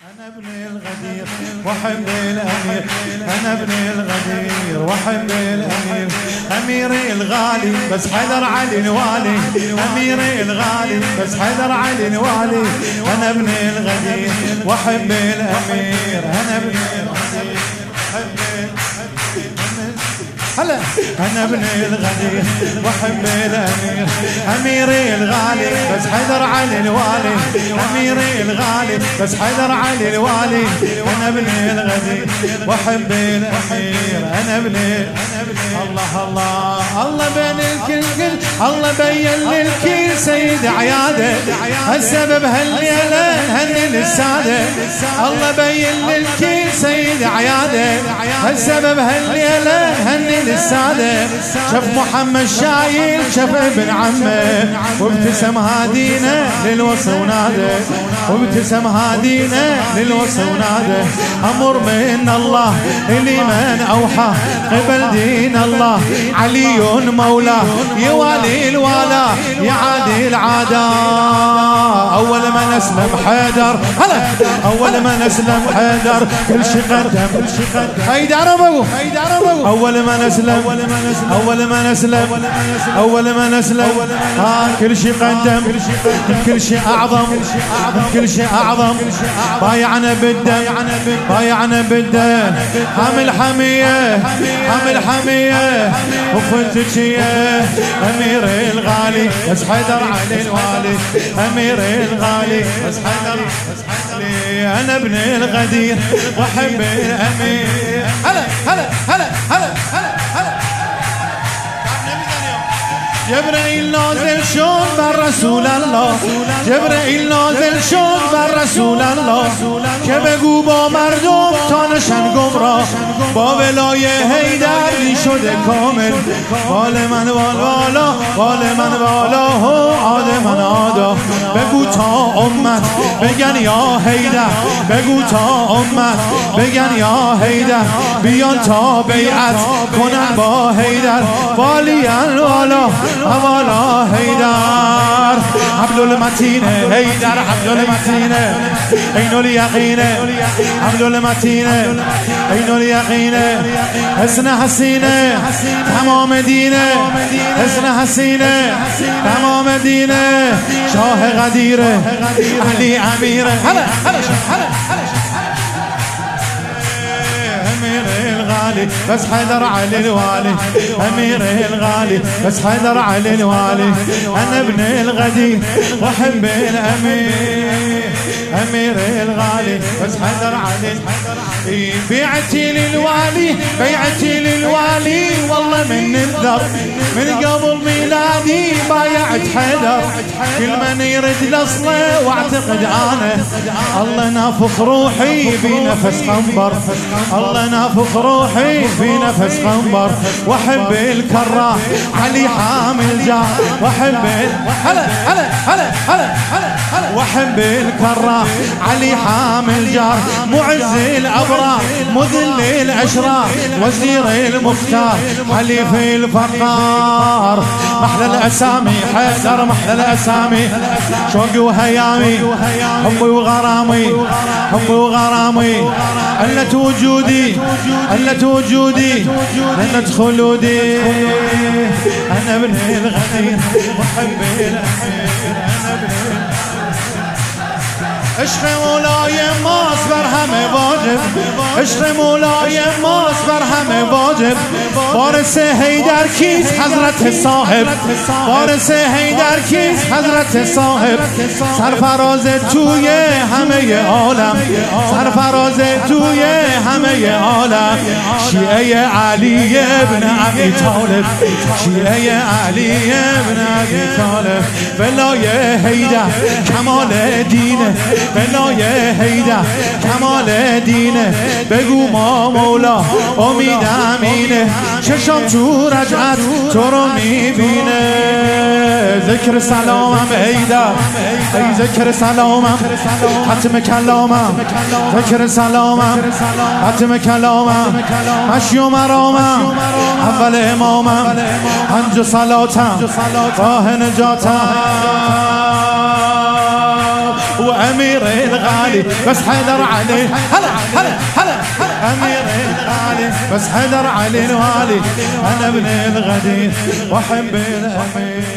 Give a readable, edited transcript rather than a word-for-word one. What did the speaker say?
أنا ابن الغدير وحب الأمير، أنا ابن الغدير وحب الأمير، أميري الغالي بس حيدر علي الوالي، أميري الغالي بس حيدر علي الوالي، أنا ابن الغدير وحب الأمير، أنا ابن الغدير هلا أنا ابن الغدير وحب الأمير، أميري الغالي بس حيدر علي الوالي، أميري الغالي بس حيدر علي الوالي، أنا ابن الغدير وحب الأمير، أنا ابن الله الله الله بين الكل الله بين للكل سيد عياده، السبب هالليلة هني للسادة، الله بين للكل سيد عياده، السبب هالليلة هني للسادة، شاف محمد شايل شاف ابن عمه، وابتسم هادينا للوصي ونادى، وابتسم هادينا للوصي ونادى، أمر من الله لمن أوحى قبل دين الله، علي مولاه يوالي الوالا يعادي العاداء، أول ما نسلم حيدر هلا أول ما نسلم حيدر كل شي قدم حيدر أبو أول ما نسلم أول ما نسلم أول ما نسلم كل شي قدم كل شي أعظم كل شي أعظم، بايعنا بالدم بايعنا بالدم، حامل حمية حامل حمية وفلتشية، أمير الغالي بس حيدر علي الوالي، أمير الغالي بس حيدر علي، أنا ابن الغدير وحب الأمير، هلا هلا هلا هلا هلا هلا جبرائيل نازل شد بر رسول الله، جبرائیل نازل شد بر رسول الله، که بگو با مردم تا نشن گمراه، با ولای حیدر شده کامل، بال من بال بالا بال من بالا عاد من عادا، بگو تا امت بگن یا حیدر، بگو تا امت بگن یا حیدر، بیان تا بیعت کنن با حیدر، والیان والا والا حیدر، حبل المتین حیدر حبل المتین عین الیقین، حبل المتین عین الیقین، حسن حسینه تمام دینه، حسن حسینه تمام دینه، شاه قدیره علی امیره، هلا هلا هلا الغالي بس حيدر علي الوالي، أمير الغالي بس حيدر علي الوالي، أنا ابن الغدير وحب الأمير، أمير الغالي بس حيدر علي، بيعتي للوالي بيعتي للوالي، والله من الذر من قبل ميلادي بايعت حيدر، كل من يرد لصله واعتقد أنا، الله نافخ روحي بنفس قنبر، الله نافخ روحي في نفس قنبر، واحب الكراه علي حامل جار، واحب هلا هلا هلا هلا هلا واحب الكراه علي حامل جار، معز الابرار مذل الاشرار، وزير المختار حليف الفقار، محلى الاسامي حيدر محلى الاسامي، شوقي وهيامي حبي وغرامي حبي وغرامي، علت وجودي علت وجودي علت خلودي، أنا ابن الغدير وحب الأمير، أنا ابن عشق مولاي ماس بر همه واجب، عشق مولاي ماس بر همه واجب، وارث حیدر کیست حضرت صاحب، وارث حیدر کیست حضرت صاحب، سرفراز توی همه عالم، سرفراز توی همه عالم، شیعه علی ابن ابی طالب، شیعه علی ابن ابی طالب، ولای حیدر کمال دینه، ولای حیدر کمال دینه، بگو ما مولا امیدم اینه، چشم تو رجعت تو رو میبینه، ذکر سلامم حیدر ای ذکر سلامم ختم کلامم، ذکر سلامم ختم کلامم، مشی و مرامم اول امامم، پنج صلاتم راه نجاتم، و أميري الغالي بس حيدر علي هلا هلا هلا أميري الغالي بس حيدر علي الوالي أنا ابن الغدير وأحب الأمير